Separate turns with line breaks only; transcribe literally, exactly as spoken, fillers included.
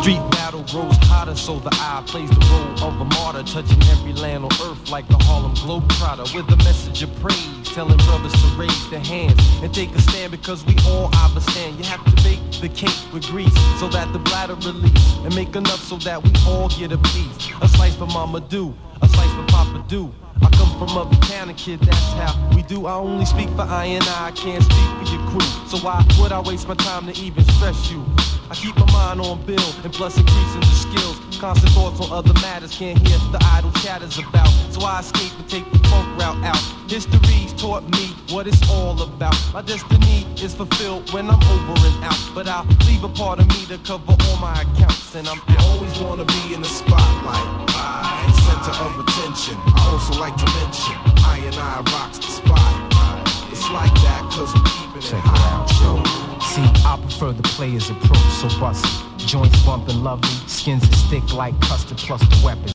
street battle grows hotter, so the eye plays the role of a martyr, touching every land on earth like the Harlem Globetrotter, with a message of praise, telling brothers to raise their hands and take a stand, because we all understand. You have to bake the cake with grease so that the bladder release, and make enough so that we all get a piece. A slice for Mama Do, a slice for Papa Do. I come from up town, and kid, that's how we do. I only speak for I and I, I can't speak for your crew. So why would I waste my time to even stress you? I keep my mind on bill, and plus increasing the skills. Constant thoughts on other matters, can't hear the idle chatters about. So I escape and take the funk route out. History's taught me what it's all about. My destiny is fulfilled when I'm over and out, but I'll leave a part of me to cover all my accounts, and I'm
I always wanna be in the spotlight, I, center of attention. I also like to mention, I and I rocks the spot. It's like that cause we keeping it
Check
hot.
it out, yo. See, I prefer the player's approach, so bust it. Joints bumping lovely, skins that stick like custard plus the weapon.